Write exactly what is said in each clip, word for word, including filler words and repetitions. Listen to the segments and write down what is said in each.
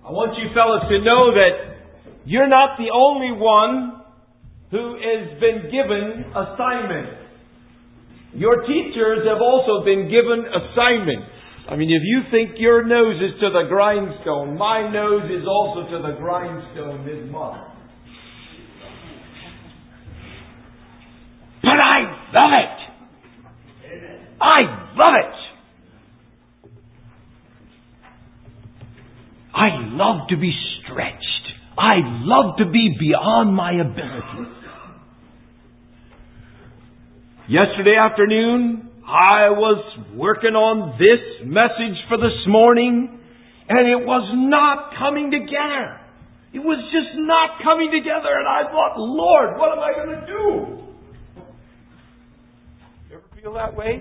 I want you fellas to know that you're not the only one who has been given assignments. Your teachers have also been given assignments. I mean, if you think your nose is to the grindstone, my nose is also to the grindstone this month. But I love it. I love it. I love to be stretched. I love to be beyond my ability. Yesterday afternoon, I was working on this message for this morning, and it was not coming together. It was just not coming together, and I thought, Lord, what am I going to do? You ever feel that way?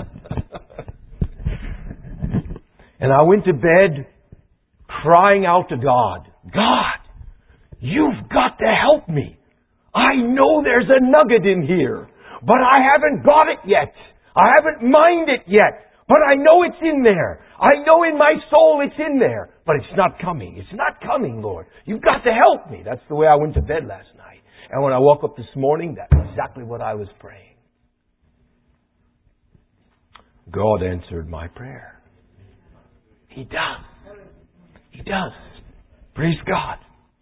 And I went to bed crying out to God, God, you've got to help me. I know there's a nugget in here, but I haven't got it yet. I haven't mined it yet, but I know it's in there. I know in my soul it's in there, but it's not coming. It's not coming, Lord. You've got to help me. That's the way I went to bed last night. And when I woke up this morning, that's exactly what I was praying. God answered my prayer. He does. He does. Praise God.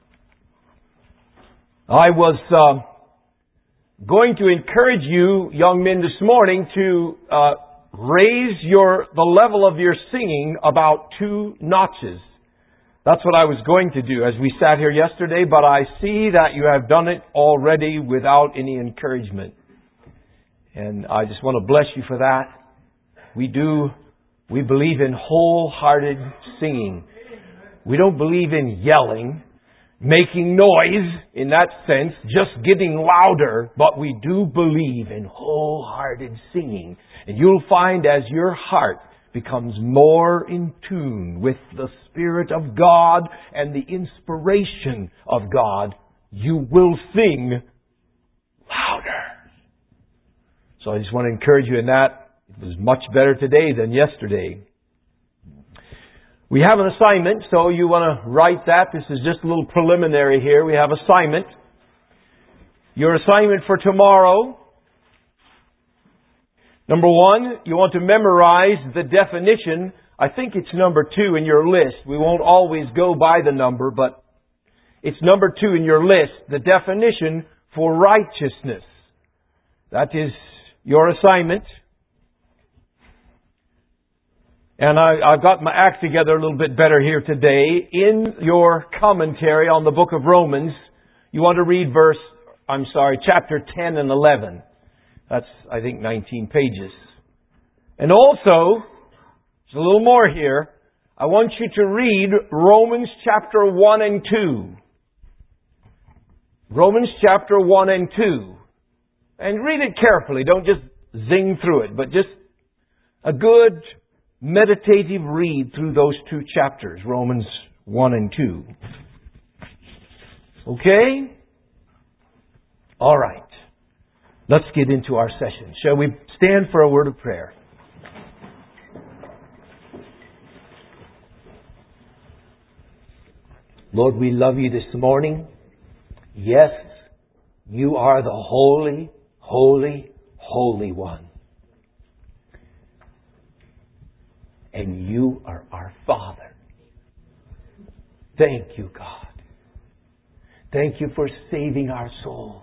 I was uh, going to encourage you, young men, this morning to uh, raise your the level of your singing about two notches. That's what I was going to do as we sat here yesterday, but I see that you have done it already without any encouragement. And I just want to bless you for that. We do, we believe in wholehearted singing. We don't believe in yelling, making noise in that sense, just getting louder, but we do believe in wholehearted singing. And you'll find as your heart becomes more in tune with the Spirit of God and the inspiration of God, you will sing louder. So I just want to encourage you in that. It was much better today than yesterday. We have an assignment, so you want to write that. This is just a little preliminary here. We have assignment. Your assignment for tomorrow. Number one, you want to memorize the definition. I think it's number two in your list. We won't always go by the number, but it's number two in your list. The definition for righteousness. That is your assignment. And I, I've got my act together a little bit better here today. In your commentary on the book of Romans, you want to read verse, I'm sorry, chapter ten and eleven. That's, I think, nineteen pages. And also, there's a little more here. I want you to read Romans chapter one and two. Romans chapter one and two. And read it carefully. Don't just zing through it, but just a good meditative read through those two chapters, Romans one and two. Okay? All right. Let's get into our session. Shall we stand for a word of prayer? Lord, we love you this morning. Yes, you are the holy, holy, holy one. And you are our Father. Thank you, God. Thank you for saving our souls.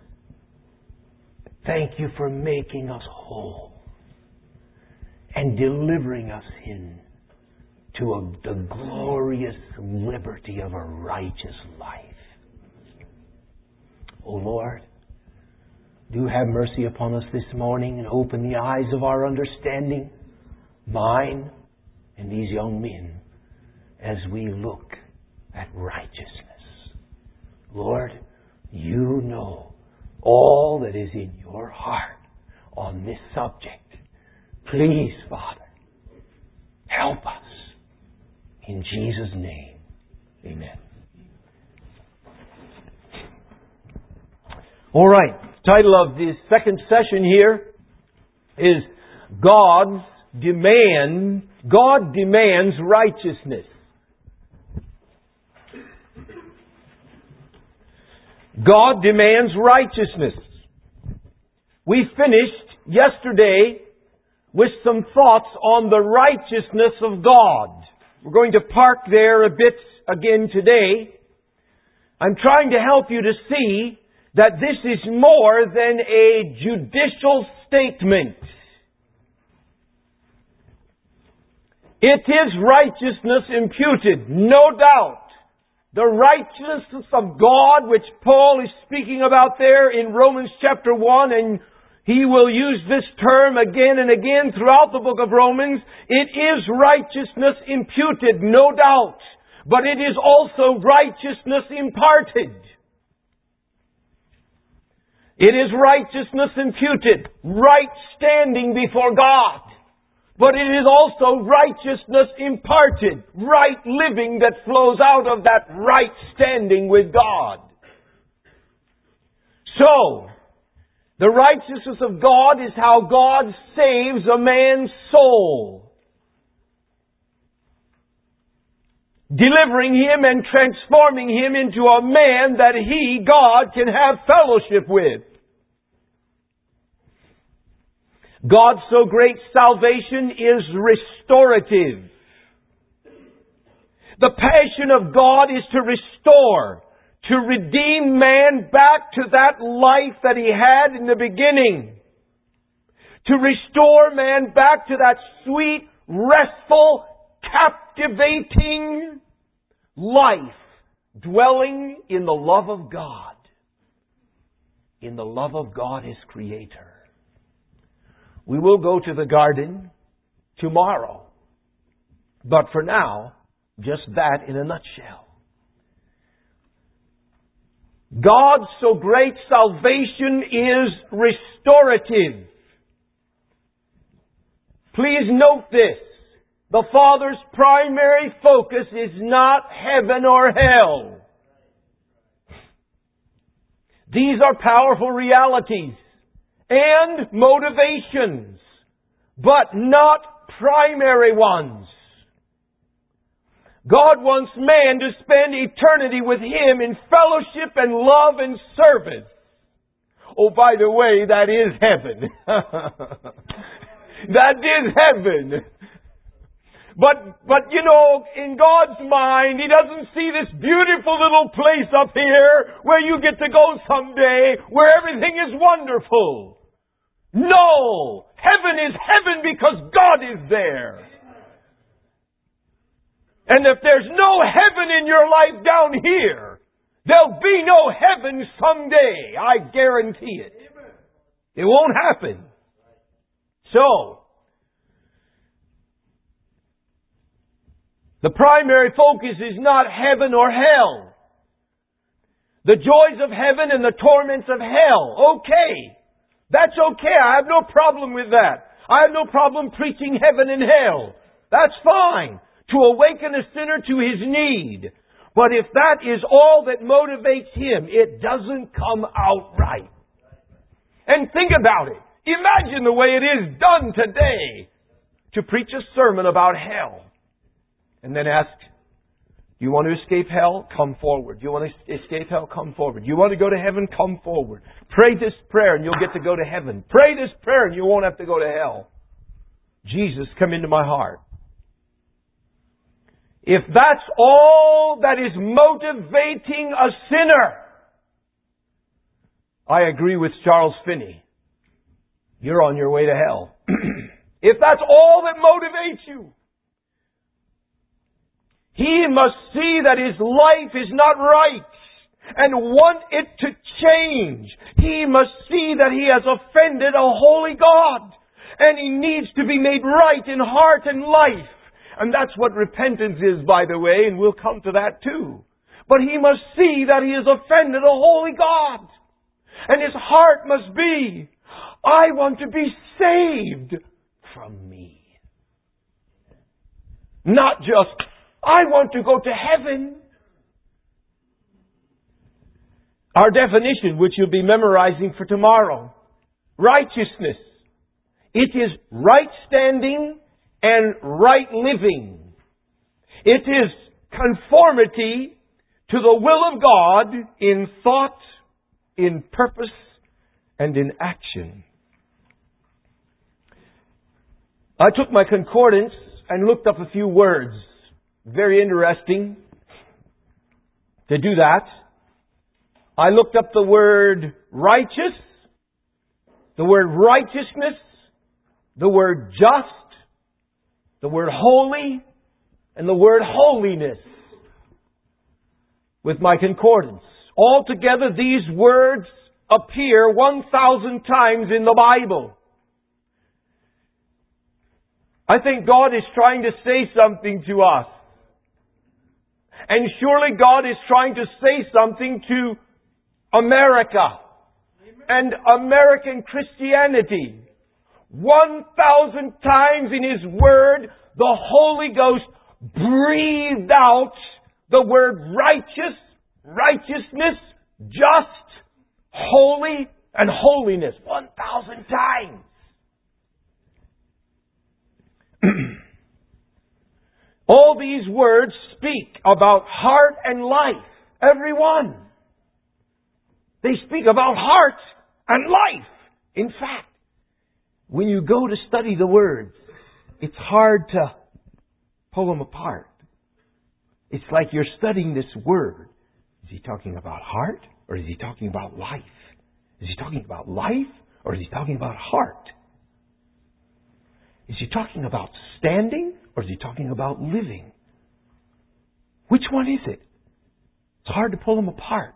Thank you for making us whole and delivering us in to a, the glorious liberty of a righteous life. O Lord, do have mercy upon us this morning and open the eyes of our understanding, mine and these young men, as we look at righteousness. Lord, you know all that is in your heart on this subject. Please, Father, help us. In Jesus' name, amen. All right. The title of this second session here is God's Demand. God demands righteousness. God demands righteousness. We finished yesterday with some thoughts on the righteousness of God. We're going to park there a bit again today. I'm trying to help you to see that this is more than a judicial statement. It is righteousness imputed, no doubt. The righteousness of God, which Paul is speaking about there in Romans chapter one, and he will use this term again and again throughout the book of Romans. It is righteousness imputed, no doubt. But it is also righteousness imparted. It is righteousness imputed, right standing before God. But it is also righteousness imparted, right living that flows out of that right standing with God. So, the righteousness of God is how God saves a man's soul, delivering him and transforming him into a man that he, God, can have fellowship with. God's so great salvation is restorative. The passion of God is to restore, to redeem man back to that life that he had in the beginning. To restore man back to that sweet, restful, captivating life, dwelling in the love of God, in the love of God His Creator. We will go to the garden tomorrow, but for now, just that in a nutshell. God's so great salvation is restorative. Please note this. The Father's primary focus is not heaven or hell. These are powerful realities and motivations, but not primary ones. God wants man to spend eternity with Him in fellowship and love and service. Oh, by the way, that is heaven. That is heaven. But, but you know, in God's mind, He doesn't see this beautiful little place up here where you get to go someday, where everything is wonderful. No! Heaven is heaven because God is there. And if there's no heaven in your life down here, there'll be no heaven someday. I guarantee it. It won't happen. So, the primary focus is not heaven or hell. The joys of heaven and the torments of hell. Okay. That's okay. I have no problem with that. I have no problem preaching heaven and hell. That's fine. To awaken a sinner to his need. But if that is all that motivates him, it doesn't come out right. And think about it. Imagine the way it is done today to preach a sermon about hell. And then ask, you want to escape hell? Come forward. You want to escape hell? Come forward. You want to go to heaven? Come forward. Pray this prayer and you'll get to go to heaven. Pray this prayer and you won't have to go to hell. Jesus, come into my heart. If that's all that is motivating a sinner, I agree with Charles Finney. You're on your way to hell. If that's all that motivates you, he must see that his life is not right and want it to change. He must see that he has offended a holy God and he needs to be made right in heart and life. And that's what repentance is, by the way, and we'll come to that too. But he must see that he has offended a holy God. And his heart must be, I want to be saved from me. Not just, I want to go to heaven. Our definition, which you'll be memorizing for tomorrow. Righteousness. It is right standing and right living. It is conformity to the will of God in thought, in purpose and in action. I took my concordance and looked up a few words. Very interesting to do that. I looked up the word righteous, the word righteousness, the word just, the word holy, and the word holiness with my concordance. Altogether, these words appear one thousand times in the Bible. I think God is trying to say something to us. And surely God is trying to say something to America and American Christianity. One thousand times in His Word, the Holy Ghost breathed out the word righteous, righteousness, just, holy, and holiness. One thousand times. All these words speak about heart and life. Every one. They speak about heart and life. In fact, when you go to study the words, it's hard to pull them apart. It's like you're studying this word. Is he talking about heart or is he talking about life? Is he talking about life or is he talking about heart? Is he talking about standing or is he talking about living? Which one is it? It's hard to pull them apart.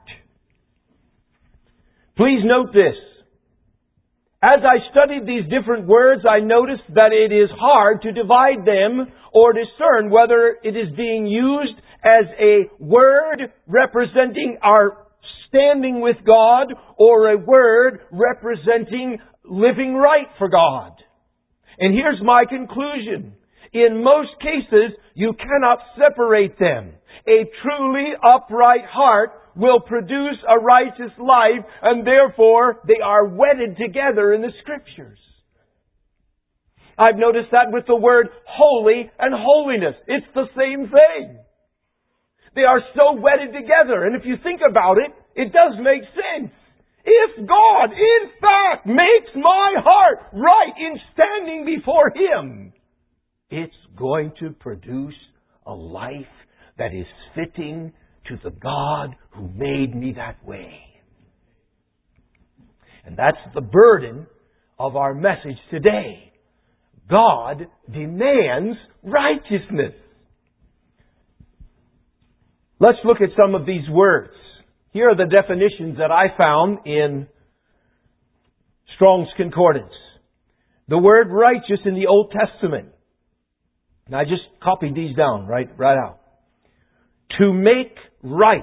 Please note this. As I studied these different words, I noticed that it is hard to divide them or discern whether it is being used as a word representing our standing with God or a word representing living right for God. And here's my conclusion. In most cases, you cannot separate them. A truly upright heart will produce a righteous life, and therefore they are wedded together in the Scriptures. I've noticed that with the word holy and holiness. It's the same thing. They are so wedded together, and if you think about it, it does make sense. If God, in fact, makes my heart right in standing before Him, it's going to produce a life that is fitting to the God who made me that way. And that's the burden of our message today. God demands righteousness. Let's look at some of these words. Here are the definitions that I found in Strong's Concordance. The word righteous in the Old Testament. And I just copied these down right, right out. To make right.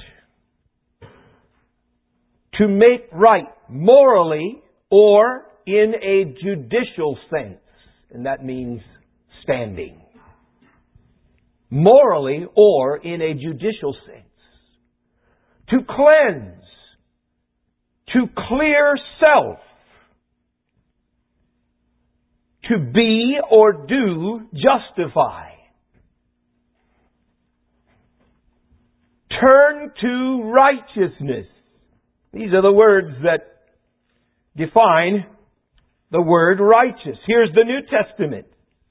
To make right morally or in a judicial sense. And that means standing. Morally or in a judicial sense. To cleanse. To clear self. To be or do justify. Turn to righteousness. These are the words that define the word righteous. Here's the New Testament.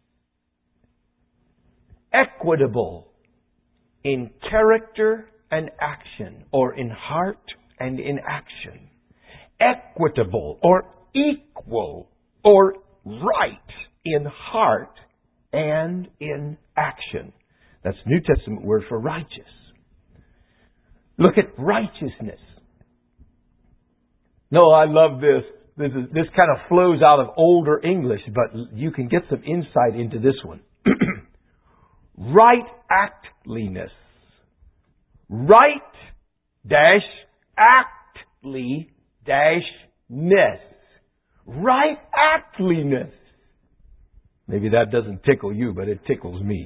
Equitable in character and action, or in heart and in action. Equitable or equal or right in heart and in action. That's New Testament word for righteous. Look at righteousness. No, I love this. This, is, this kind of flows out of older English, but you can get some insight into this one. Right actliness. Right dash actly dash ness. Right actliness. Maybe that doesn't tickle you, but it tickles me.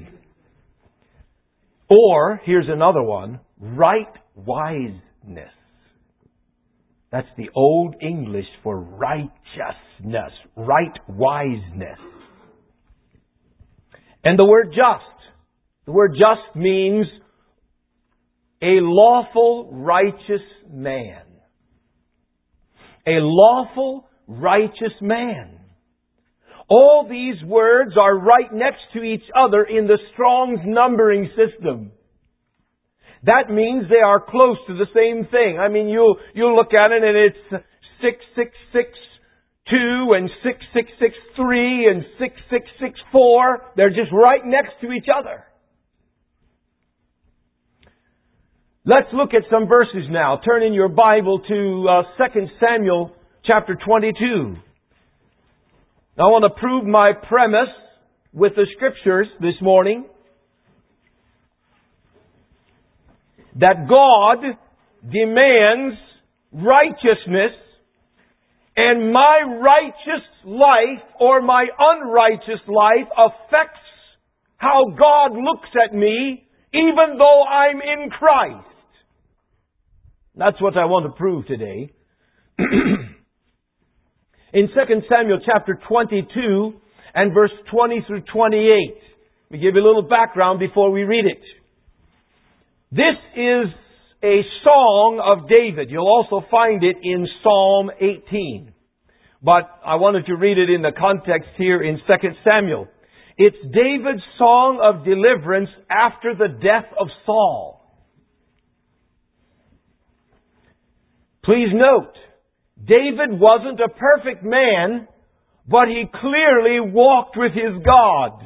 Or, here's another one. Right wiseness. That's the Old English for righteousness. Right wiseness. And the word just. The word just means a lawful, righteous man. a lawful, righteous man. All these words are right next to each other in the Strong's numbering system. That means they are close to the same thing. I mean, you'll, you'll look at it and it's six six six two and six six six three and six six six four. They're just right next to each other. Let's look at some verses now. Turn in your Bible to uh, Second Samuel chapter twenty-two. I want to prove my premise with the Scriptures this morning that God demands righteousness, and my righteous life or my unrighteous life affects how God looks at me even though I'm in Christ. That's what I want to prove today. In Second Samuel chapter twenty-two and verse twenty through twenty-eight. Let me give you a little background before we read it. This is a song of David. You'll also find it in Psalm eighteen. But I wanted to read it in the context here in Second Samuel. It's David's song of deliverance after the death of Saul. Please note, David wasn't a perfect man, but he clearly walked with his God.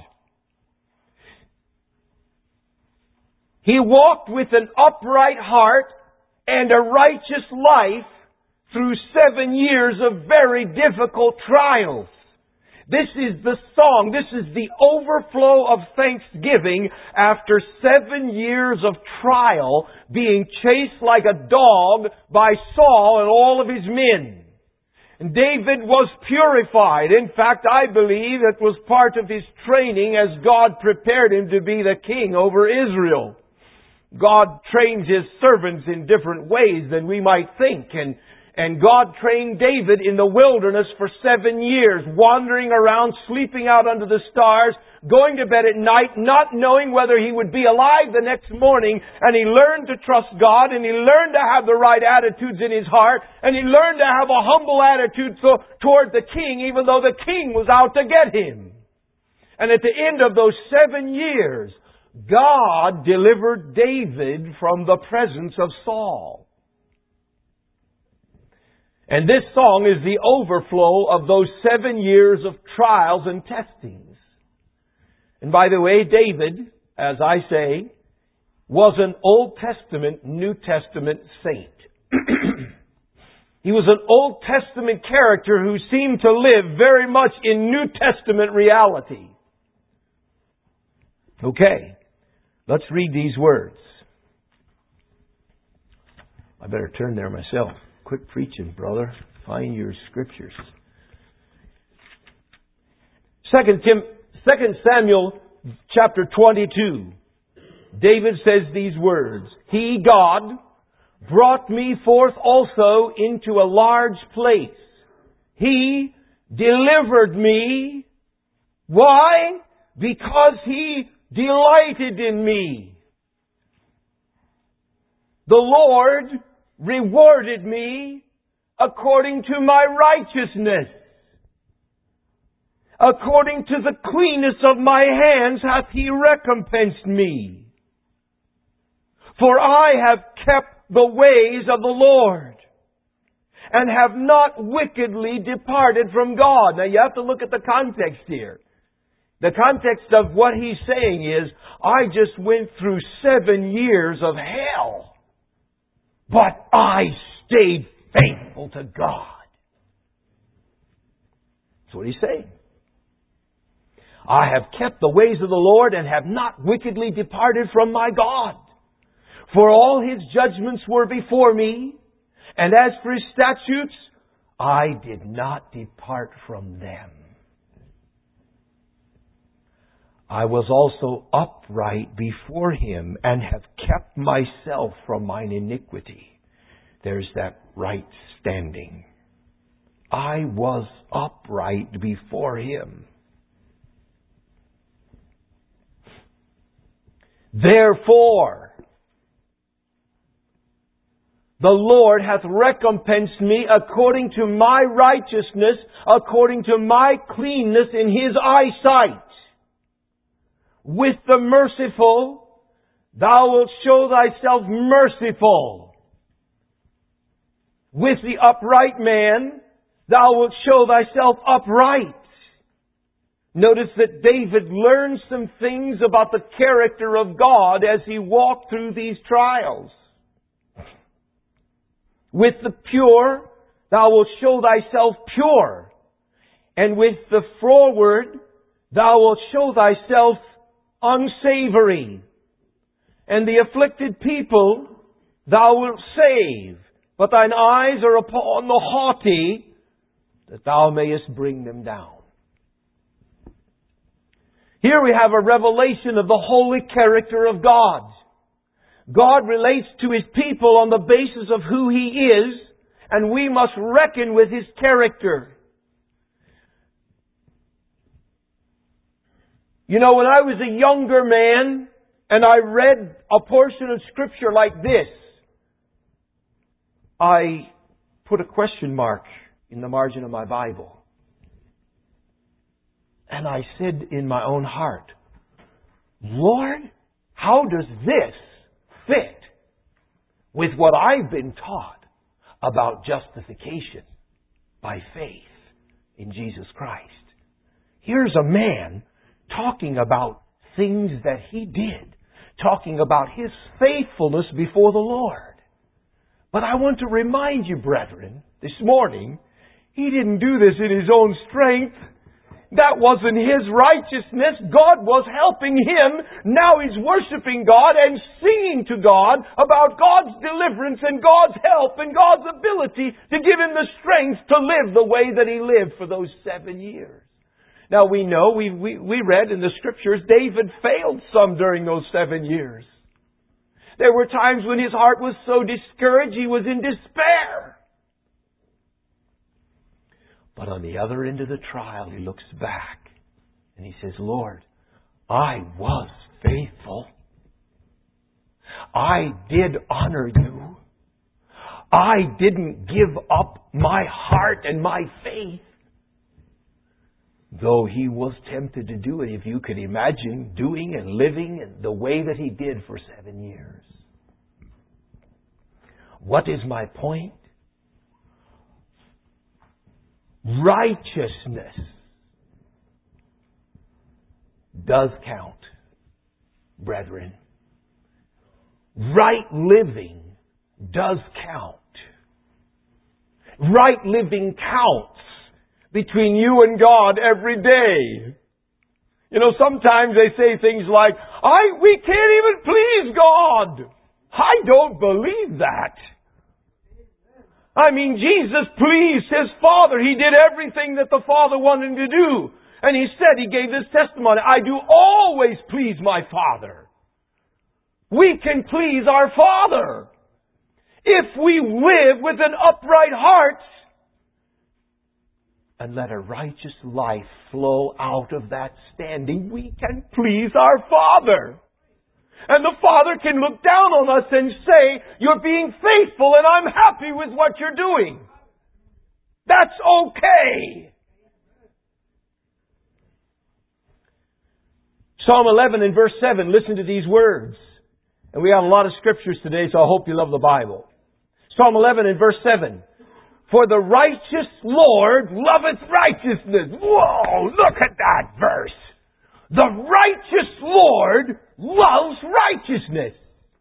He walked with an upright heart and a righteous life through seven years of very difficult trials. This is the song, this is the overflow of thanksgiving after seven years of trial, being chased like a dog by Saul and all of his men. And David was purified. In fact, I believe it was part of his training as God prepared him to be the king over Israel. God trains His servants in different ways than we might think. And, and God trained David in the wilderness for seven years, wandering around, sleeping out under the stars, going to bed at night, not knowing whether he would be alive the next morning. And he learned to trust God, and he learned to have the right attitudes in his heart, and he learned to have a humble attitude so, toward the king, even though the king was out to get him. And at the end of those seven years, God delivered David from the presence of Saul. And this song is the overflow of those seven years of trials and testings. And by the way, David, as I say, was an Old Testament, New Testament saint. He was an Old Testament character who seemed to live very much in New Testament reality. Okay. Let's read these words. I better turn there myself. Quit preaching, brother. Find your scriptures. Second, Tim, Second Samuel chapter twenty-two. David says these words. He, God, brought me forth also into a large place. He delivered me. Why? Because He delighted in me. The Lord rewarded me according to my righteousness. According to the cleanness of my hands hath He recompensed me. For I have kept the ways of the Lord, and have not wickedly departed from God. Now you have to look at the context here. The context of what he's saying is, I just went through seven years of hell, but I stayed faithful to God. That's what he's saying. I have kept the ways of the Lord and have not wickedly departed from my God. For all His judgments were before me, and as for His statutes, I did not depart from them. I was also upright before Him, and have kept myself from mine iniquity. There's that right standing. I was upright before Him. Therefore, The Lord hath recompensed me according to my righteousness, according to my cleanness in His eyesight. With the merciful, Thou wilt show Thyself merciful. With the upright man, Thou wilt show Thyself upright. Notice that David learned some things about the character of God as he walked through these trials. With the pure, Thou wilt show Thyself pure. And with the froward, Thou wilt show Thyself unsavory. And the afflicted people Thou wilt save. But Thine eyes are upon the haughty, that Thou mayest bring them down. Here we have a revelation of the holy character of God. God relates to His people on the basis of who He is, and we must reckon with His character. You know, when I was a younger man, and I read a portion of Scripture like this, I put a question mark in the margin of my Bible. And I said in my own heart, Lord, how does this fit with what I've been taught about justification by faith in Jesus Christ? Here's a man talking about things that he did, talking about his faithfulness before the Lord. But I want to remind you, brethren, this morning, he didn't do this in his own strength. That wasn't his righteousness. God was helping him. Now he's worshiping God and singing to God about God's deliverance and God's help and God's ability to give him the strength to live the way that he lived for those seven years. Now we know, we, we, we read in the Scriptures, David failed some during those seven years. There were times when his heart was so discouraged, he was in despair. But on the other end of the trial, he looks back and he says, Lord, I was faithful. I did honor You. I didn't give up my heart and my faith. Though he was tempted to do it, if you could imagine doing and living the way that he did for seven years. What is my point? Righteousness does count, brethren. Right living does count. Right living counts between you and God every day. You know, sometimes they say things like, I, we can't even please God. I don't believe that. I mean, Jesus pleased His Father. He did everything that the Father wanted Him to do. And He said, He gave this testimony, I do always please my Father. We can please our Father if we live with an upright heart and let a righteous life flow out of that standing. We can please our Father. And the Father can look down on us and say, you're being faithful and I'm happy with what you're doing. That's okay. Psalm eleven and verse seven, listen to these words. And we have a lot of scriptures today, so I hope you love the Bible. Psalm eleven and verse seven. For the righteous Lord loveth righteousness. Whoa, look at that verse. The righteous Lord loves righteousness.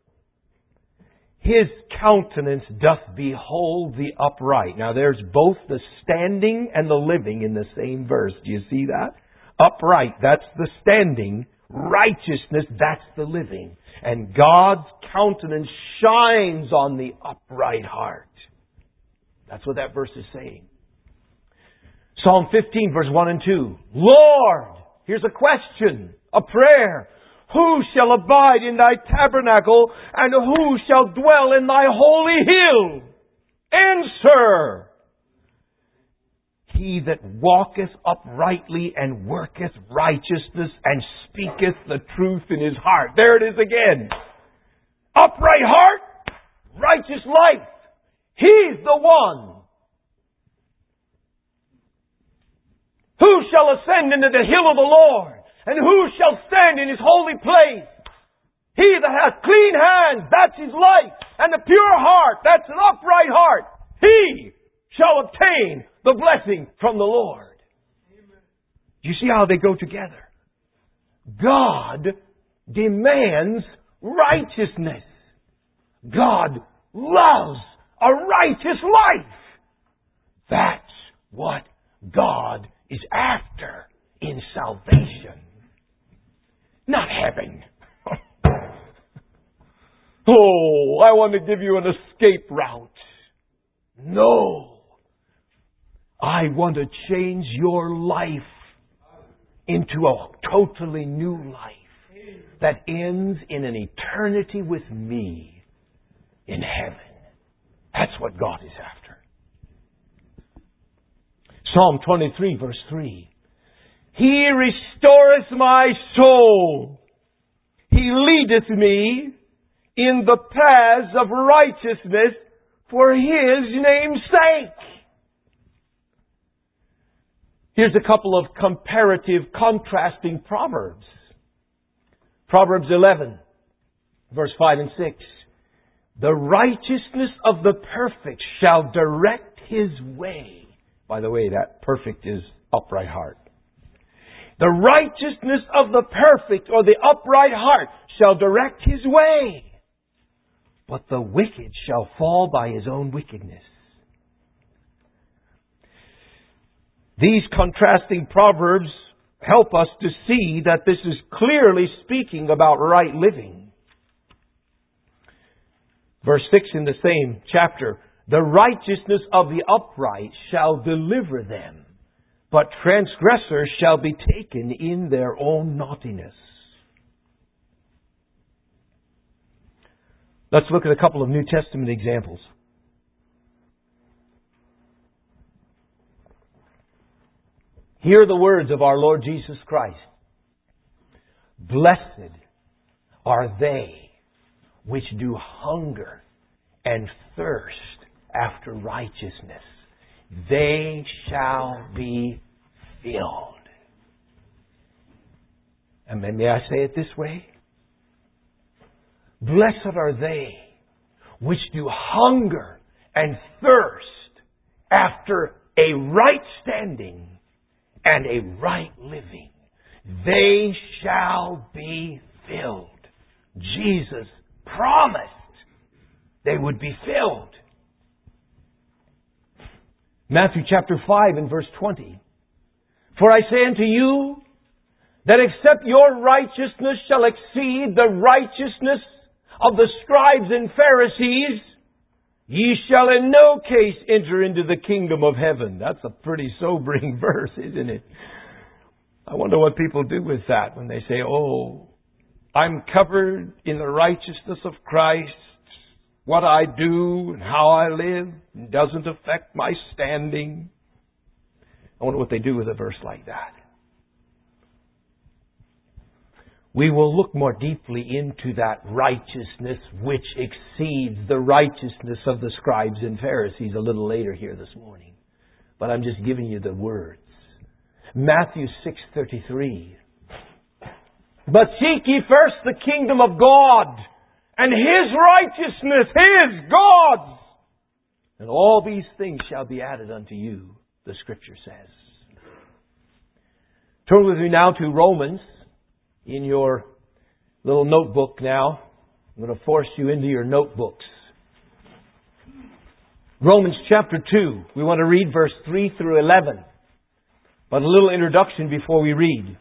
His countenance doth behold the upright. Now there's both the standing and the living in the same verse. Do you see that? Upright, that's the standing. Righteousness, that's the living. And God's countenance shines on the upright heart. That's what that verse is saying. Psalm fifteen, verse one and two. Lord, here's a question, a prayer. Who shall abide in Thy tabernacle, and who shall dwell in Thy holy hill? Answer. He that walketh uprightly and worketh righteousness and speaketh the truth in his heart. There it is again. Upright heart, righteous life. the one? Who shall ascend into the hill of the Lord? And who shall stand in His holy place? He that hath clean hands, that's his life, and a pure heart, that's an upright heart. He shall obtain the blessing from the Lord. Amen. Do you see how they go together? God demands righteousness. God loves a righteous life. That's what God is after in salvation. Not heaven. Oh, I want to give you an escape route. No. I want to change your life into a totally new life that ends in an eternity with me in heaven. That's what God is after. Psalm twenty-three, verse three. He restoreth my soul. He leadeth me in the paths of righteousness for His name's sake. Here's a couple of comparative, contrasting proverbs. Proverbs eleven, verse five and six. The righteousness of the perfect shall direct his way. By the way, that perfect is upright heart. The righteousness of the perfect, or the upright heart, shall direct his way. But the wicked shall fall by his own wickedness. These contrasting proverbs help us to see that this is clearly speaking about right living. Verse six in the same chapter. The righteousness of the upright shall deliver them, but transgressors shall be taken in their own naughtiness. Let's look at a couple of New Testament examples. Hear the words of our Lord Jesus Christ. Blessed are they which do hunger and thirst after righteousness. They shall be filled. And may I say it this way? Blessed are they which do hunger and thirst after a right standing and a right living. They shall be filled. Jesus promised they would be filled. Matthew chapter five and verse twenty. For I say unto you that except your righteousness shall exceed the righteousness of the scribes and Pharisees, ye shall in no case enter into the kingdom of heaven. That's a pretty sobering verse, isn't it? I wonder what people do with that when they say, oh, I'm covered in the righteousness of Christ. What I do and how I live doesn't affect my standing. I wonder what they do with a verse like that. We will look more deeply into that righteousness which exceeds the righteousness of the scribes and Pharisees a little later here this morning. But I'm just giving you the words. Matthew six thirty-three. But seek ye first the kingdom of God and His righteousness, His, God's. And all these things shall be added unto you, the Scripture says. Turn with me now to Romans. In your little notebook now. I'm going to force you into your notebooks. Romans chapter two. We want to read verse three through eleven. But a little introduction before we read.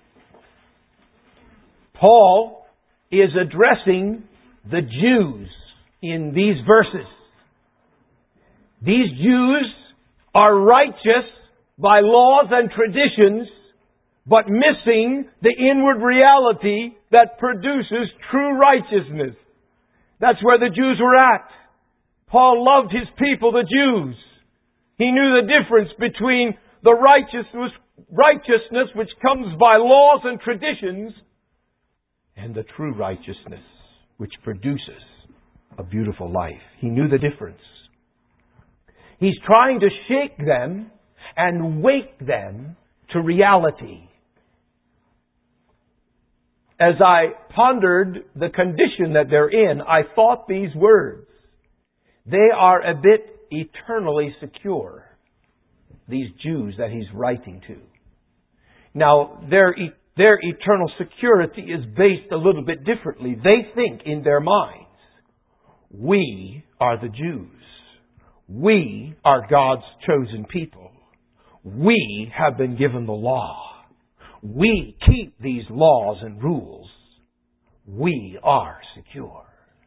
Paul is addressing the Jews in these verses. These Jews are righteous by laws and traditions, but missing the inward reality that produces true righteousness. That's where the Jews were at. Paul loved his people, the Jews. He knew the difference between the righteousness, righteousness which comes by laws and traditions and the true righteousness which produces a beautiful life. He knew the difference. He's trying to shake them and wake them to reality. As I pondered the condition that they're in, I thought these words. They are a bit eternally secure, these Jews that he's writing to. Now, their, their eternal security is based a little bit differently. They think in their minds, we are the Jews. We are God's chosen people. We have been given the law. We keep these laws and rules. We are secure.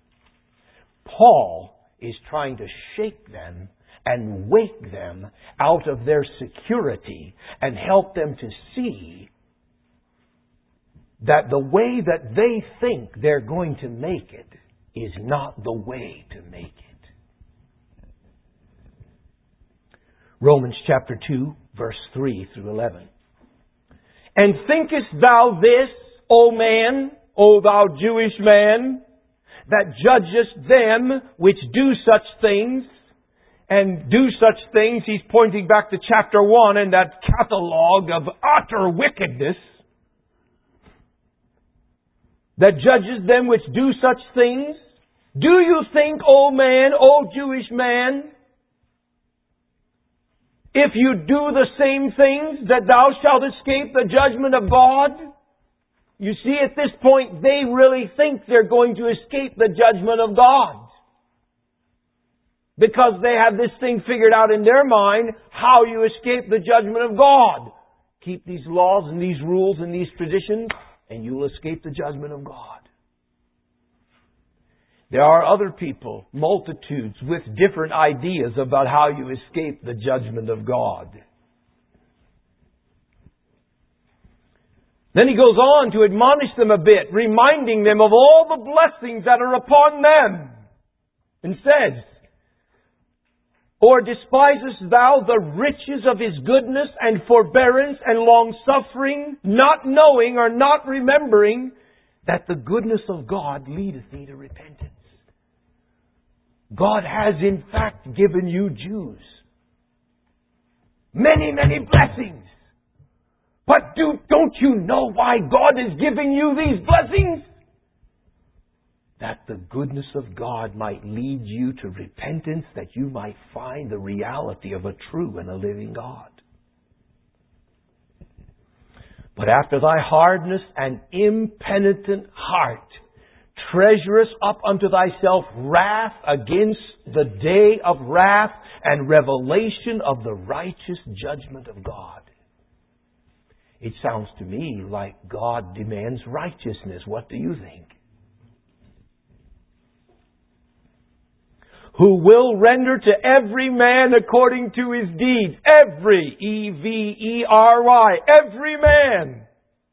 Paul is trying to shake them and wake them out of their security and help them to see that the way that they think they're going to make it is not the way to make it. Romans chapter two, verse three through eleven. And thinkest thou this, O man, O thou Jewish man, that judgest them which do such things, and do such things, he's pointing back to chapter one and that catalog of utter wickedness, that judges them which do such things? Do you think, O man, O Jewish man, if you do the same things, that thou shalt escape the judgment of God? You see, at this point, they really think they're going to escape the judgment of God. Because they have this thing figured out in their mind, how you escape the judgment of God. Keep these laws and these rules and these traditions, and you will escape the judgment of God. There are other people, multitudes, with different ideas about how you escape the judgment of God. Then he goes on to admonish them a bit, reminding them of all the blessings that are upon them. And says, or despisest thou the riches of His goodness and forbearance and long-suffering, not knowing or not remembering that the goodness of God leadeth thee to repentance? God has in fact given you Jews many, many blessings. But do, don't you know why God is giving you these blessings? That the goodness of God might lead you to repentance, that you might find the reality of a true and a living God. But after thy hardness and impenitent heart, treasurest up unto thyself wrath against the day of wrath and revelation of the righteous judgment of God. It sounds to me like God demands righteousness. What do you think? Who will render to every man according to his deeds. Every, E V E R Y, every man.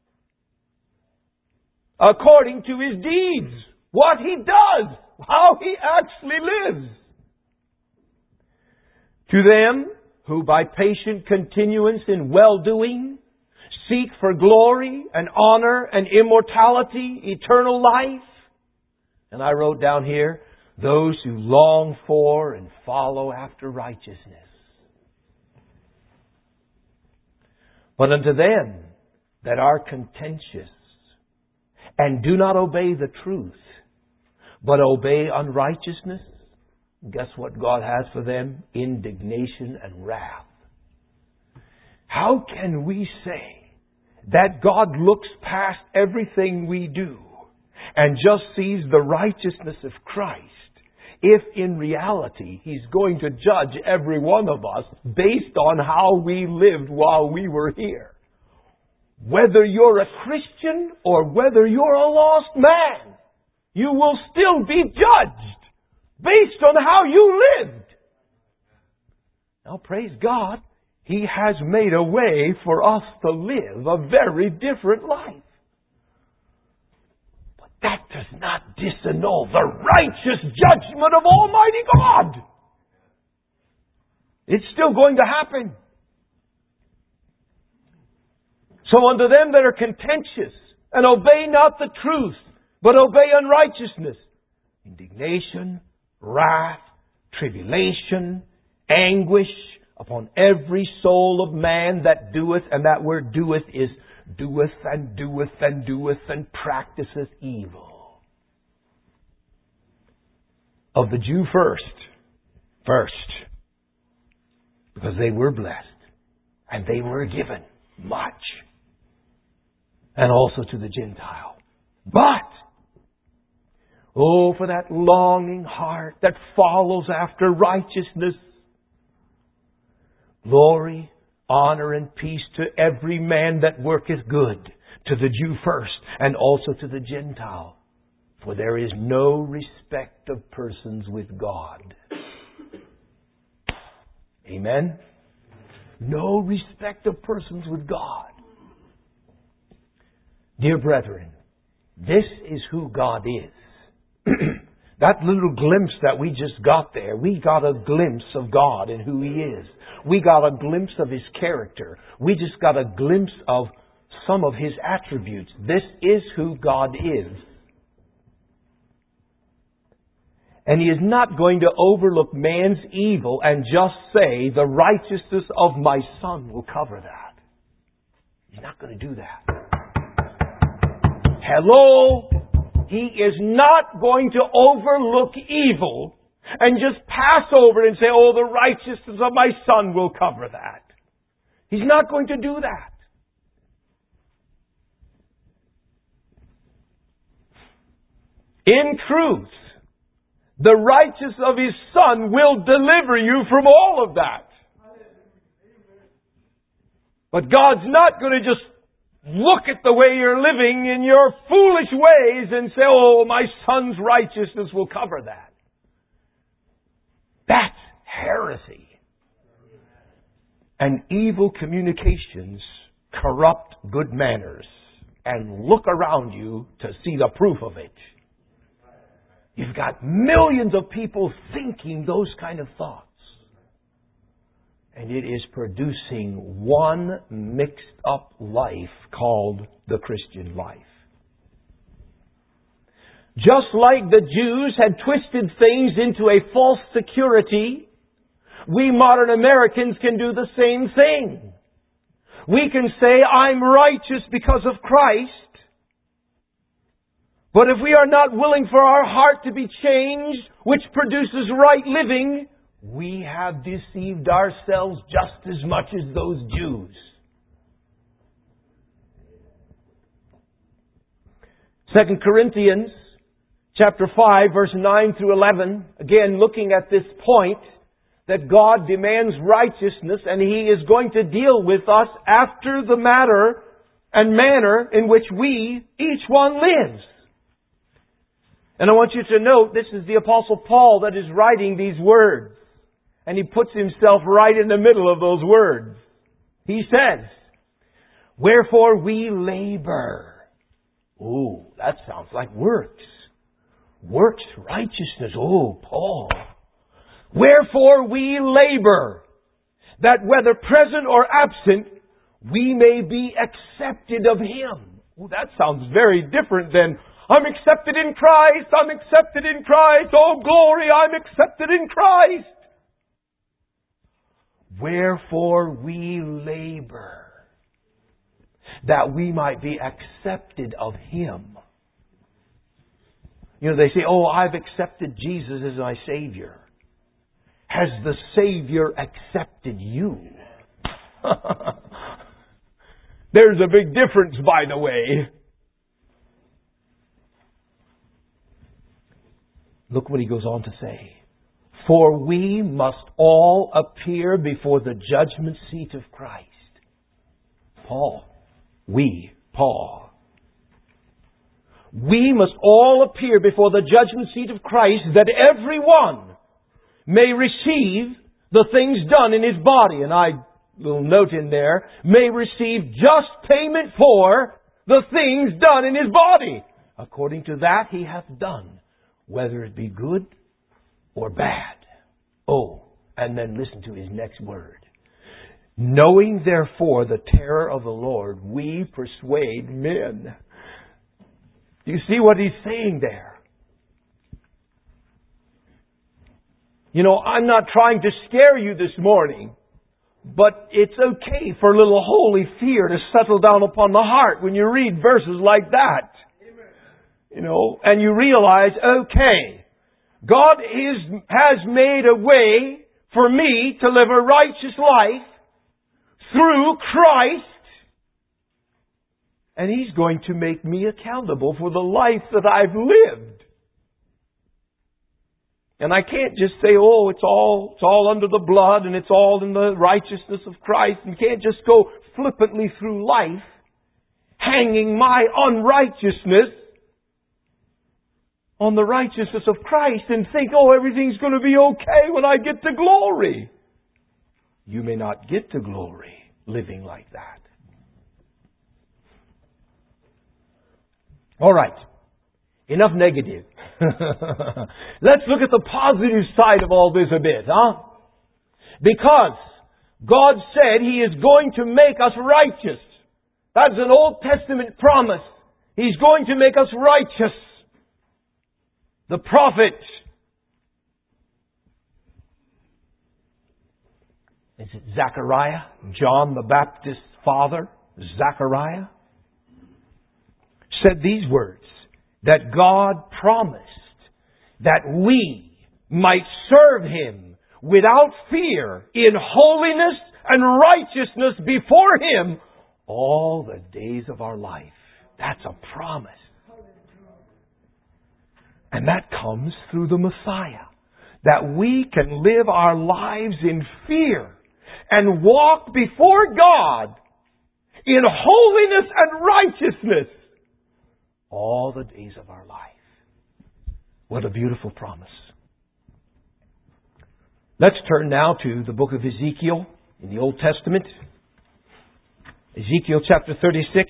According to his deeds. What he does. How he actually lives. To them who by patient continuance in well-doing seek for glory and honor and immortality, eternal life. And I wrote down here, those who long for and follow after righteousness. But unto them that are contentious and do not obey the truth, but obey unrighteousness, guess what God has for them? Indignation and wrath. How can we say that God looks past everything we do and just sees the righteousness of Christ, if in reality He's going to judge every one of us based on how we lived while we were here? Whether you're a Christian or whether you're a lost man, you will still be judged based on how you lived. Now, praise God, He has made a way for us to live a very different life. But that does not disannul the righteous judgment of Almighty God. It's still going to happen. So unto them that are contentious and obey not the truth, but obey unrighteousness, indignation, wrath, tribulation, anguish upon every soul of man that doeth, and that word doeth is doeth and doeth and doeth and practiseth evil. Of the Jew first, first, because they were blessed and they were given much, and also to the Gentile. But, oh, for that longing heart that follows after righteousness, glory, honor, and peace to every man that worketh good, to the Jew first, and also to the Gentile. For there is no respect of persons with God. Amen? No respect of persons with God. Dear brethren, this is who God is. That little glimpse that we just got there, we got a glimpse of God and who He is. We got a glimpse of His character. We just got a glimpse of some of His attributes. This is who God is. And He is not going to overlook man's evil and just say, the righteousness of my Son will cover that. He's not going to do that. Hello? He is not going to overlook evil and just pass over it and say, oh, the righteousness of my Son will cover that. He's not going to do that. In truth, the righteousness of His Son will deliver you from all of that. But God's not going to just look at the way you're living in your foolish ways and say, oh, my Son's righteousness will cover that. That's heresy. And evil communications corrupt good manners. And look around you to see the proof of it. You've got millions of people thinking those kind of thoughts. And it is producing one mixed up life called the Christian life. Just like the Jews had twisted things into a false security, we modern Americans can do the same thing. We can say, I'm righteous because of Christ. But if we are not willing for our heart to be changed, which produces right living, we have deceived ourselves just as much as those Jews. Second Corinthians chapter five, verse nine through eleven, again looking at this point that God demands righteousness and He is going to deal with us after the matter and manner in which we, each one, lives. And I want you to note, this is the Apostle Paul that is writing these words. And he puts himself right in the middle of those words. He says, wherefore we labor. Ooh, that sounds like works. Works righteousness. Oh, Paul. Wherefore we labor, that whether present or absent, we may be accepted of Him. Ooh, that sounds very different than, I'm accepted in Christ, I'm accepted in Christ, oh glory, I'm accepted in Christ. Wherefore we labor, that we might be accepted of Him. You know, they say, oh, I've accepted Jesus as my Savior. Has the Savior accepted you? There's a big difference, by the way. Look what he goes on to say. For we must all appear before the judgment seat of Christ. Paul. We. Paul. We must all appear before the judgment seat of Christ, that everyone may receive the things done in his body. And I will note in there, may receive just payment for the things done in his body, according to that he hath done, whether it be good or bad. Oh, and then listen to his next word. Knowing therefore the terror of the Lord, we persuade men. Do you see what he's saying there? You know, I'm not trying to scare you this morning, but it's okay for a little holy fear to settle down upon the heart when you read verses like that. You know, and you realize, okay, God is, has made a way for me to live a righteous life through Christ. And He's going to make me accountable for the life that I've lived. And I can't just say, oh, it's all, it's all under the blood and it's all in the righteousness of Christ. And can't just go flippantly through life hanging my unrighteousness on the righteousness of Christ and think, oh, everything's going to be okay when I get to glory. You may not get to glory living like that. All right. Enough negative. Let's look at the positive side of all this a bit, huh? Because God said He is going to make us righteous. That's an Old Testament promise. He's going to make us righteous. The prophet, is it Zechariah? John the Baptist's father, Zechariah, said these words, that God promised that we might serve Him without fear in holiness and righteousness before Him all the days of our life. That's a promise. And that comes through the Messiah. That we can live our lives in fear and walk before God in holiness and righteousness all the days of our life. What a beautiful promise. Let's turn now to the book of Ezekiel in the Old Testament. Ezekiel chapter thirty-six.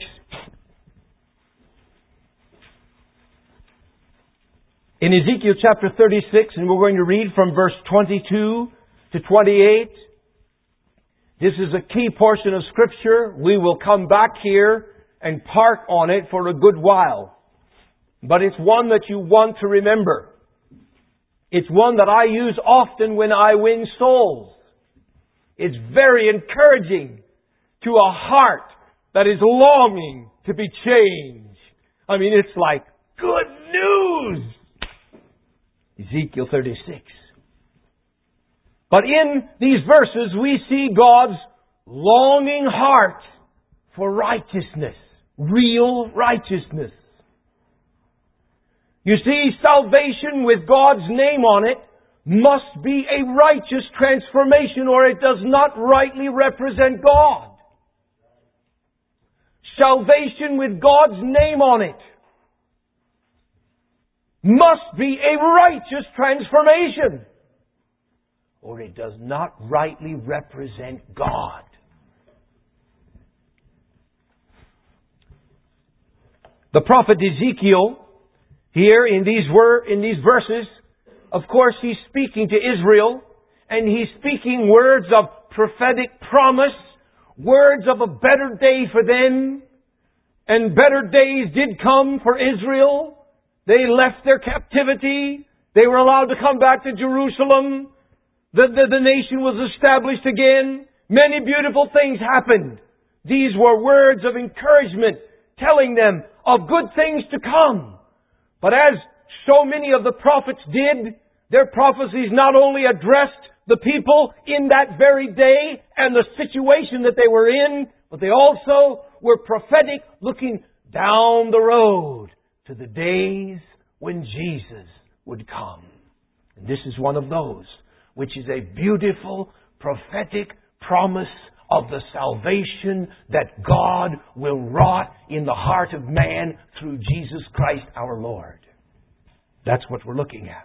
In Ezekiel chapter thirty-six, and we're going to read from verse twenty-two to twenty-eight. This is a key portion of Scripture. We will come back here and park on it for a good while. But it's one that you want to remember. It's one that I use often when I win souls. It's very encouraging to a heart that is longing to be changed. I mean, it's like good news. Ezekiel thirty-six. But in these verses we see God's longing heart for righteousness. Real righteousness. You see, salvation with God's name on it must be a righteous transformation or it does not rightly represent God. Salvation with God's name on it must be a righteous transformation or it does not rightly represent God. The prophet Ezekiel, here in these wor- in these verses, of course he's speaking to Israel, and he's speaking words of prophetic promise, words of a better day for them, and better days did come for Israel. They left their captivity. They were allowed to come back to Jerusalem. The, the, the nation was established again. Many beautiful things happened. These were words of encouragement, telling them of good things to come. But as so many of the prophets did, their prophecies not only addressed the people in that very day and the situation that they were in, but they also were prophetic, looking down the road to the days when Jesus would come. And this is one of those, which is a beautiful prophetic promise of the salvation that God will wrought in the heart of man through Jesus Christ our Lord. That's what we're looking at.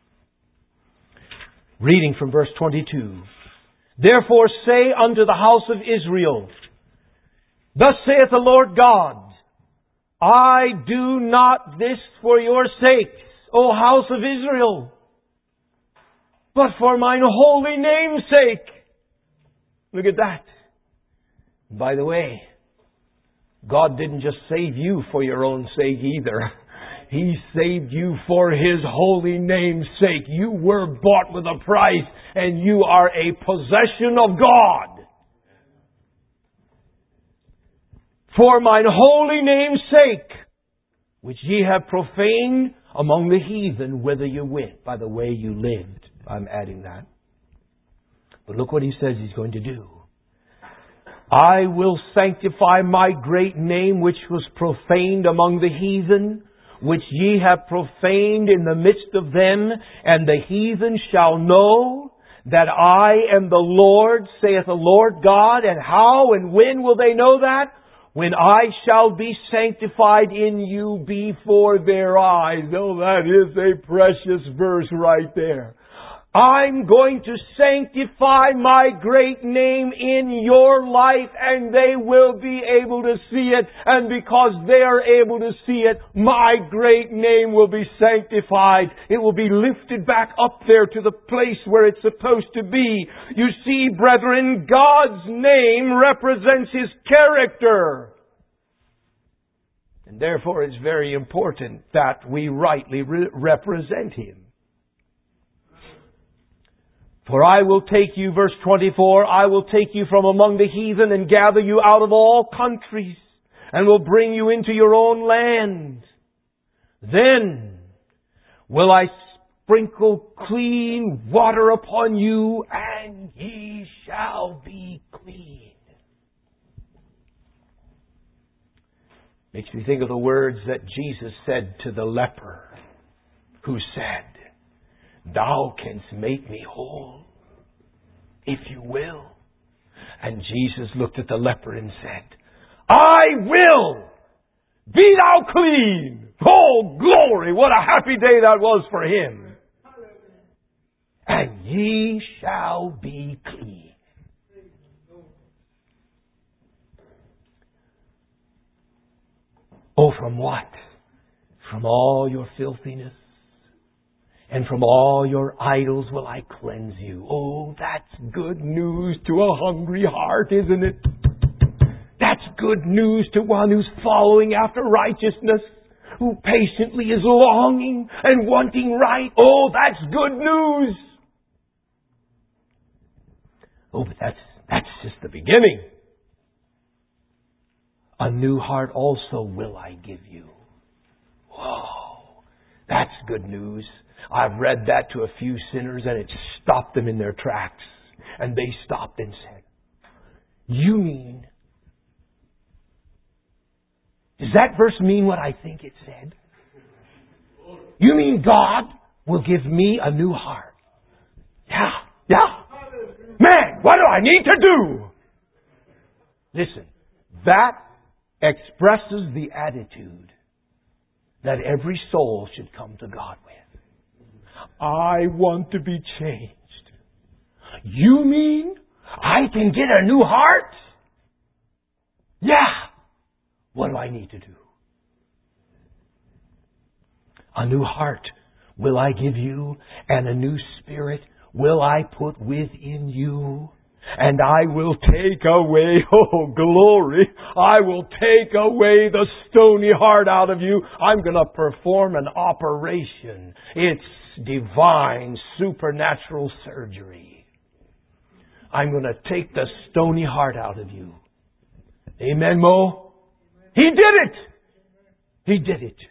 Reading from verse twenty-two. Therefore say unto the house of Israel, Thus saith the Lord God, I do not this for your sakes, O house of Israel, but for mine holy name's sake. Look at that. By the way, God didn't just save you for your own sake either. He saved you for His holy name's sake. You were bought with a price, and you are a possession of God. For mine holy name's sake, which ye have profaned among the heathen, whither you went, by the way you lived. I'm adding that. But look what He says He's going to do. I will sanctify my great name, which was profaned among the heathen, which ye have profaned in the midst of them, and the heathen shall know that I am the Lord, saith the Lord God. And how and when will they know that? When I shall be sanctified in you before their eyes. Oh, that is a precious verse right there. I'm going to sanctify my great name in your life, and they will be able to see it. And because they are able to see it, my great name will be sanctified. It will be lifted back up there to the place where it's supposed to be. You see, brethren, God's name represents His character. And therefore it's very important that we rightly re- represent Him. For I will take you, verse twenty-four, I will take you from among the heathen and gather you out of all countries and will bring you into your own land. Then will I sprinkle clean water upon you, and ye shall be clean. Makes me think of the words that Jesus said to the leper, who said, Thou canst make me whole, if you will. And Jesus looked at the leper and said, I will! Be thou clean! Oh, glory! What a happy day that was for him. And ye shall be clean. Oh, from what? From all your filthiness. And from all your idols will I cleanse you. Oh, that's good news to a hungry heart, isn't it? That's good news to one who's following after righteousness, who patiently is longing and wanting right. Oh, that's good news. Oh, but that's, that's just the beginning. A new heart also will I give you. Whoa, that's good news. I've read that to a few sinners and it stopped them in their tracks. And they stopped and said, You mean, does that verse mean what I think it said? You mean God will give me a new heart? Yeah, yeah. Man, what do I need to do? Listen, that expresses the attitude that every soul should come to God with. I want to be changed. You mean I can get a new heart? Yeah. What do I need to do? A new heart will I give you, and a new spirit will I put within you. And I will take away, oh glory, I will take away the stony heart out of you. I'm going to perform an operation. It's divine, supernatural surgery. I'm going to take the stony heart out of you. Amen, Mo? He did it! He did it.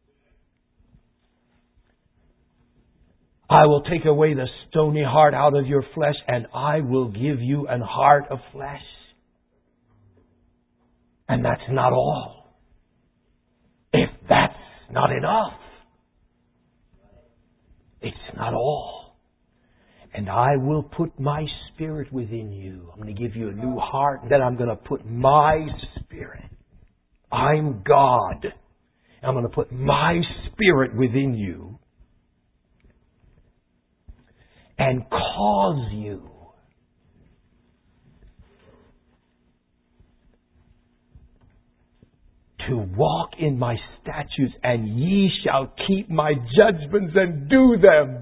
I will take away the stony heart out of your flesh, and I will give you an heart of flesh. And that's not all. If that's not enough, it's not all. And I will put my spirit within you. I'm going to give you a new heart, and then I'm going to put my spirit. I'm God. I'm going to put my spirit within you. And cause you to walk in my statutes, and ye shall keep my judgments and do them.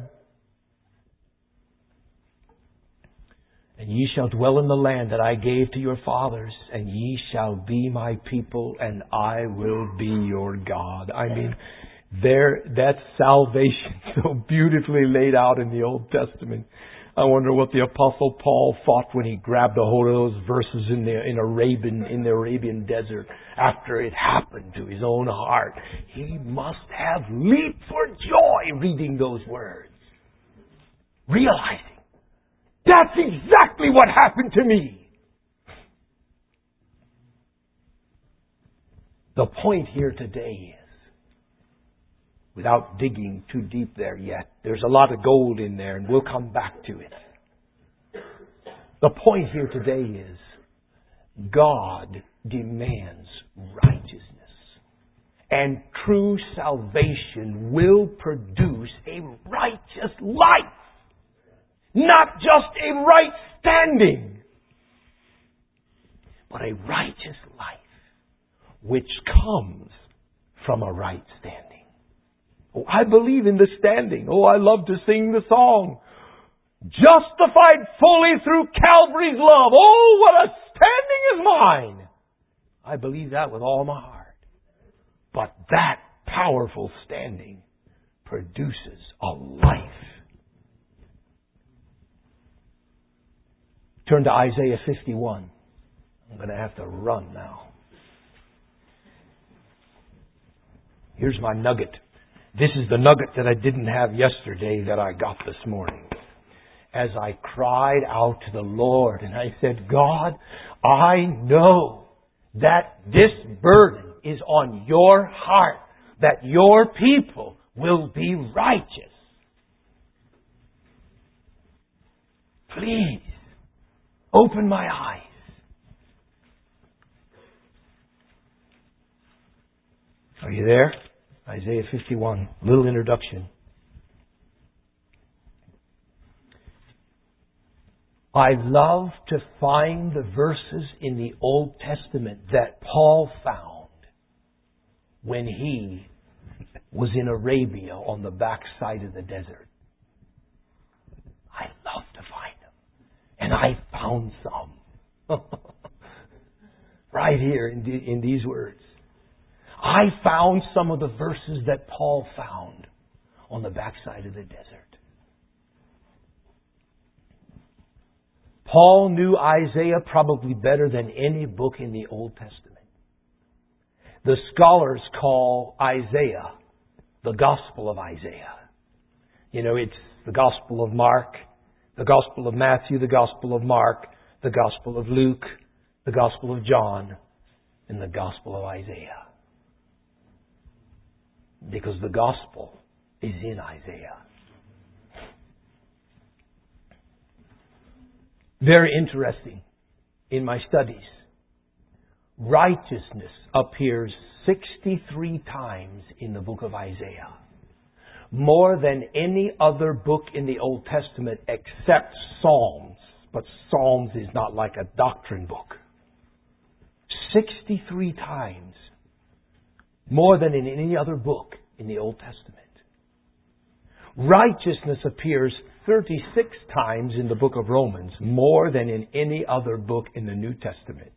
And ye shall dwell in the land that I gave to your fathers, and ye shall be my people, and I will be your God. I mean, There, that's salvation so beautifully laid out in the Old Testament. I wonder what the Apostle Paul thought when he grabbed a hold of those verses in the in Arabian in the Arabian desert after it happened to his own heart. He must have leaped for joy reading those words, realizing that's exactly what happened to me. The point here today is, without digging too deep there yet, there's a lot of gold in there, and we'll come back to it. The point here today is, God demands righteousness. And true salvation will produce a righteous life. Not just a right standing, but a righteous life which comes from a right standing. Oh, I believe in the standing. Oh, I love to sing the song. Justified fully through Calvary's love. Oh, what a standing is mine. I believe that with all my heart. But that powerful standing produces a life. Turn to Isaiah fifty-one. I'm going to have to run now. Here's my nugget. This is the nugget that I didn't have yesterday that I got this morning. As I cried out to the Lord and I said, God, I know that this burden is on your heart, that your people will be righteous. Please, open my eyes. Are you there? Isaiah fifty-one, little introduction. I love to find the verses in the Old Testament that Paul found when he was in Arabia on the backside of the desert. I love to find them. And I found some. Right here in, the, in these words. I found some of the verses that Paul found on the backside of the desert. Paul knew Isaiah probably better than any book in the Old Testament. The scholars call Isaiah the Gospel of Isaiah. You know, it's the Gospel of Mark, the Gospel of Matthew, the Gospel of Mark, the Gospel of Luke, the Gospel of John, and the Gospel of Isaiah. Because the Gospel is in Isaiah. Very interesting in my studies. Righteousness appears sixty-three times in the book of Isaiah. More than any other book in the Old Testament except Psalms. But Psalms is not like a doctrine book. sixty-three times. More than in any other book in the Old Testament. Righteousness appears thirty-six times in the book of Romans, more than in any other book in the New Testament.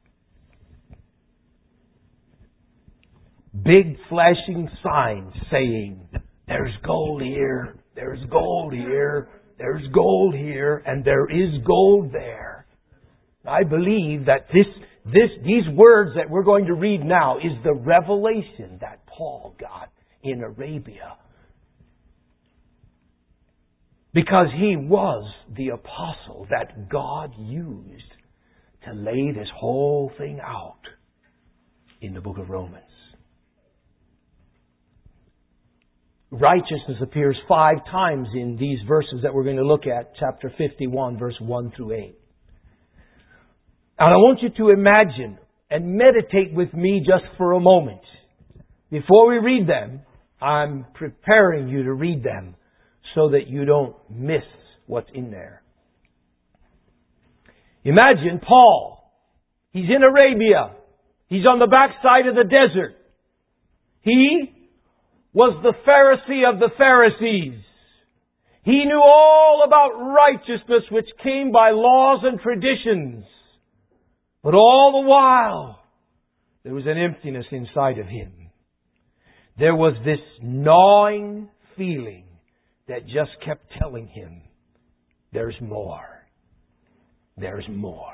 Big flashing signs saying, there's gold here, there's gold here, there's gold here, and there is gold there. I believe that this, this, these words that we're going to read now is the revelation that Paul got in Arabia. Because he was the apostle that God used to lay this whole thing out in the book of Romans. Righteousness appears five times in these verses that we're going to look at, chapter fifty-one, verse one through eight. And I want you to imagine and meditate with me just for a moment. Before we read them, I'm preparing you to read them so that you don't miss what's in there. Imagine Paul. He's in Arabia. He's on the backside of the desert. He was the Pharisee of the Pharisees. He knew all about righteousness which came by laws and traditions. But all the while, there was an emptiness inside of him. there was this gnawing feeling that just kept telling him, there's more. There's more.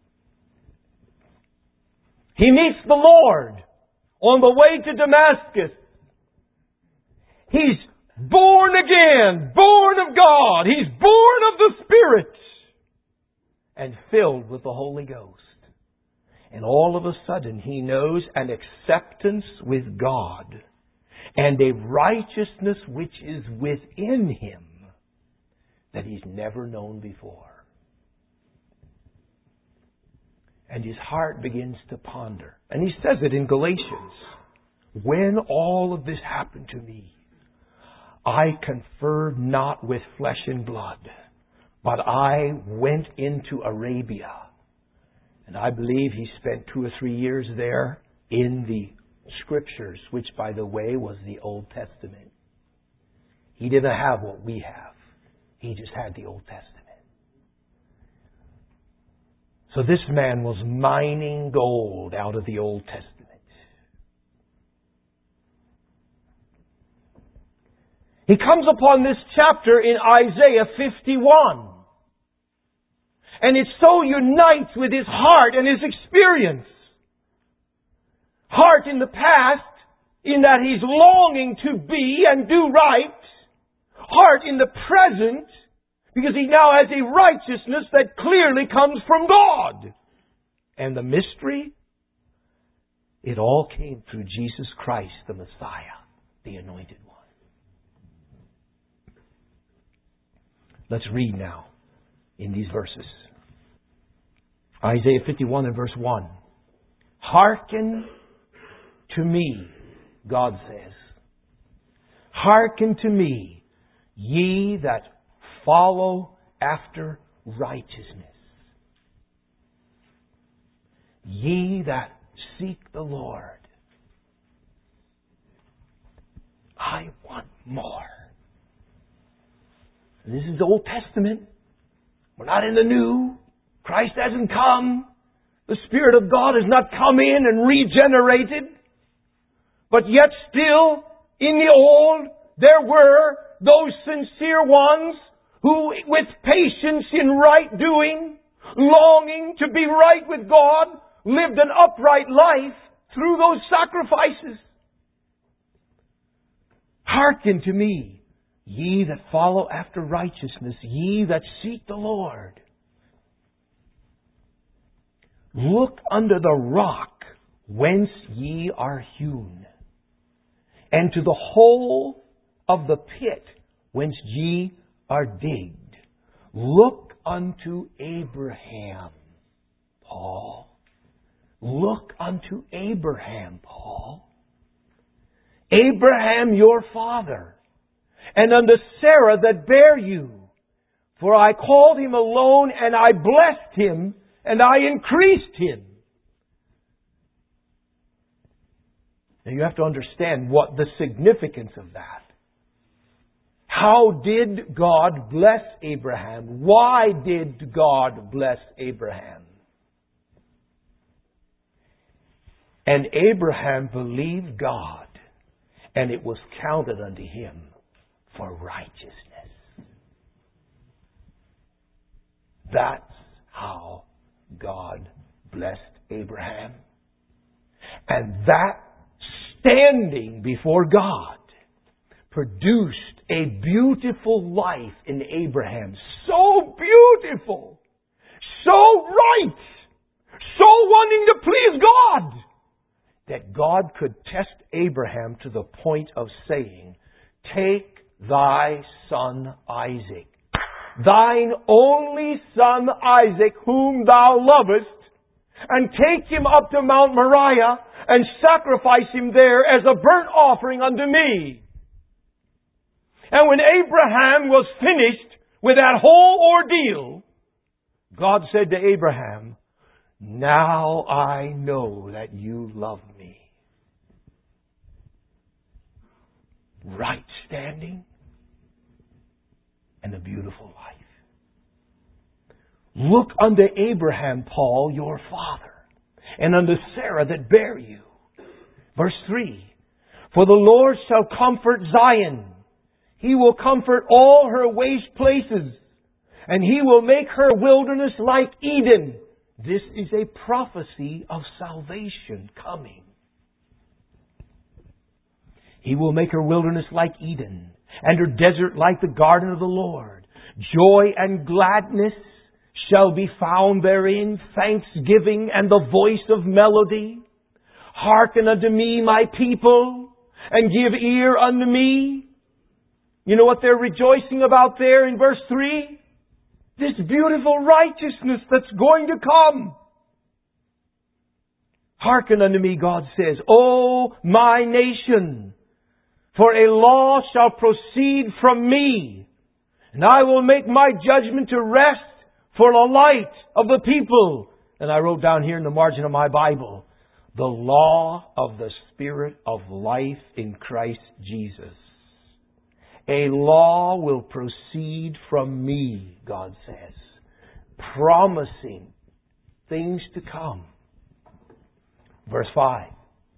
He meets the Lord on the way to Damascus. He's born again, born of God. He's born of the Spirit and filled with the Holy Ghost. And all of a sudden he knows an acceptance with God and a righteousness which is within him that he's never known before. And his heart begins to ponder. And he says it in Galatians. When all of this happened to me, I conferred not with flesh and blood, but I went into Arabia. And I believe he spent two or three years there in the Scriptures, which, by the way, was the Old Testament. He didn't have what we have. He just had the Old Testament. So this man was mining gold out of the Old Testament. He comes upon this chapter in Isaiah fifty-one. And it so unites with his heart and his experience. Heart in the past, in that he's longing to be and do right. Heart in the present, because he now has a righteousness that clearly comes from God. And the mystery? It all came through Jesus Christ, the Messiah, the Anointed One. Let's read now in these verses. Isaiah fifty-one and verse one. Hearken to me, God says. Hearken to me, ye that follow after righteousness. Ye that seek the Lord. I want more. This is the Old Testament. We're not in the New. Christ hasn't come. The Spirit of God has not come in and regenerated. But yet still, in the Old, there were those sincere ones who, with patience in right doing, longing to be right with God, lived an upright life through those sacrifices. Hearken to me, ye that follow after righteousness, ye that seek the Lord. Look under the rock whence ye are hewn, and to the hole of the pit whence ye are digged. Look unto Abraham, Paul. Look unto Abraham, Paul. Abraham your father, and unto Sarah that bare you. For I called him alone, and I blessed him, and I increased him. Now you have to understand what the significance of that. How did God bless Abraham? Why did God bless Abraham? And Abraham believed God, and it was counted unto him for righteousness. That's how God blessed Abraham. And that standing before God produced a beautiful life in Abraham. So beautiful. So right. So wanting to please God. That God could test Abraham to the point of saying, take thy son Isaac, thine only son Isaac, whom thou lovest, and take him up to Mount Moriah and sacrifice him there as a burnt offering unto me. And when Abraham was finished with that whole ordeal, God said to Abraham, now I know that you love me. Right standing and a beautiful life. Look unto Abraham, Paul, your father, and unto Sarah that bare you. Verse three. For the Lord shall comfort Zion. He will comfort all her waste places, and He will make her wilderness like Eden. This is a prophecy of salvation coming. He will make her wilderness like Eden, and her desert like the garden of the Lord. Joy and gladness shall be found therein, thanksgiving and the voice of melody. Hearken unto me, my people, and give ear unto me. You know what they're rejoicing about there in verse three? This beautiful righteousness that's going to come. Hearken unto me, God says, O my nation, for a law shall proceed from me, and I will make my judgment to rest for the light of the people. And I wrote down here in the margin of my Bible, the law of the Spirit of life in Christ Jesus. A law will proceed from me, God says, promising things to come. Verse five.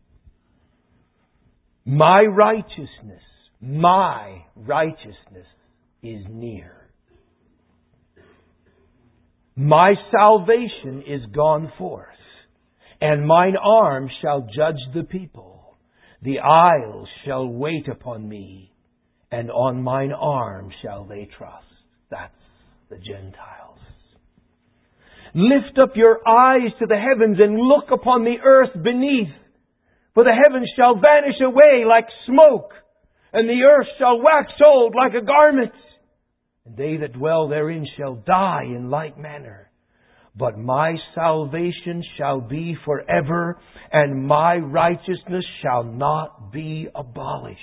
My righteousness, my righteousness is near. My salvation is gone forth, and mine arm shall judge the people. The isles shall wait upon me, and on mine arm shall they trust. That's the Gentiles. Lift up your eyes to the heavens and look upon the earth beneath. For the heavens shall vanish away like smoke, and the earth shall wax old like a garment. And they that dwell therein shall die in like manner. But my salvation shall be forever, and my righteousness shall not be abolished.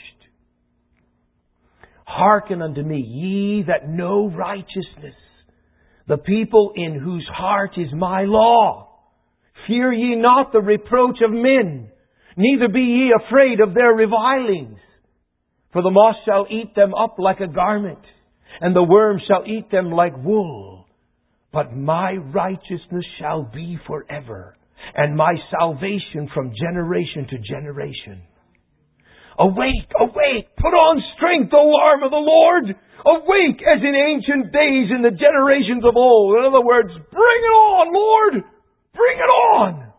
Hearken unto me, ye that know righteousness, the people in whose heart is my law. Fear ye not the reproach of men, neither be ye afraid of their revilings. For the moth shall eat them up like a garment, and the worm shall eat them like wool. But my righteousness shall be forever, and my salvation from generation to generation. Awake, awake, put on strength, O arm of the Lord. Awake as in ancient days, in the generations of old. In other words, bring it on, Lord. Bring it on.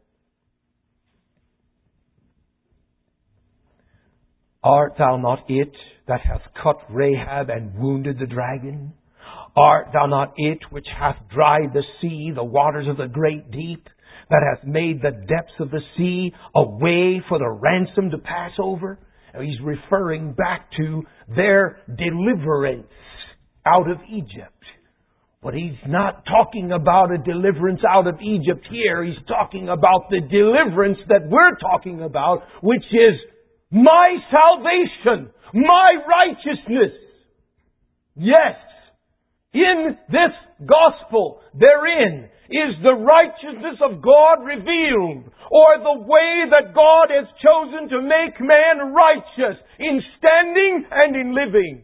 Art thou not it that hath cut Rahab and wounded the dragon? Art thou not it which hath dried the sea, the waters of the great deep, that hath made the depths of the sea a way for the ransom to pass over? Now he's referring back to their deliverance out of Egypt. But he's not talking about a deliverance out of Egypt here. He's talking about the deliverance that we're talking about, which is my salvation, my righteousness. Yes, in this gospel, therein is the righteousness of God revealed, or the way that God has chosen to make man righteous in standing and in living.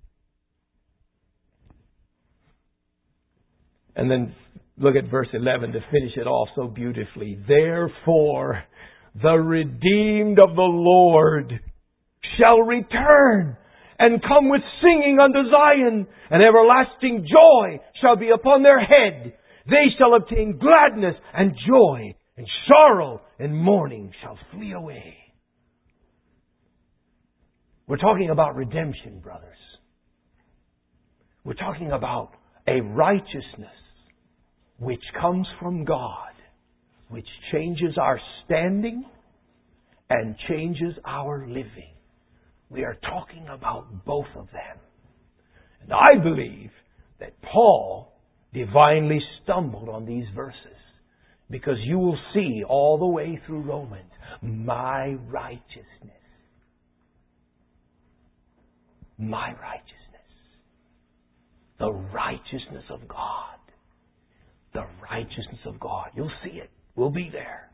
And then look at verse eleven to finish it off so beautifully. Therefore, the redeemed of the Lord shall return and come with singing unto Zion, and everlasting joy shall be upon their head. They shall obtain gladness and joy, and sorrow and mourning shall flee away. We're talking about redemption, brothers. We're talking about a righteousness which comes from God, which changes our standing and changes our living. We are talking about both of them. And I believe that Paul divinely stumbled on these verses, because you will see all the way through Romans, my righteousness. My righteousness. The righteousness of God. The righteousness of God. You'll see it. We'll be there.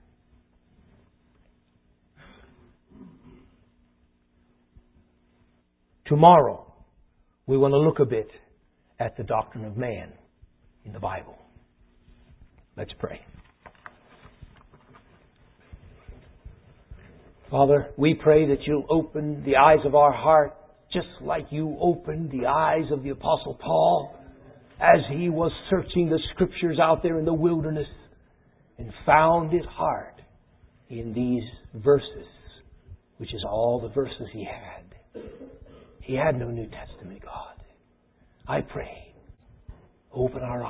Tomorrow, we want to look a bit at the doctrine of man in the Bible. Let's pray. Father, we pray that You'll open the eyes of our heart just like You opened the eyes of the Apostle Paul as he was searching the Scriptures out there in the wilderness and found it hard in these verses, which is all the verses he had. He had no New Testament, God. I pray, open our eyes.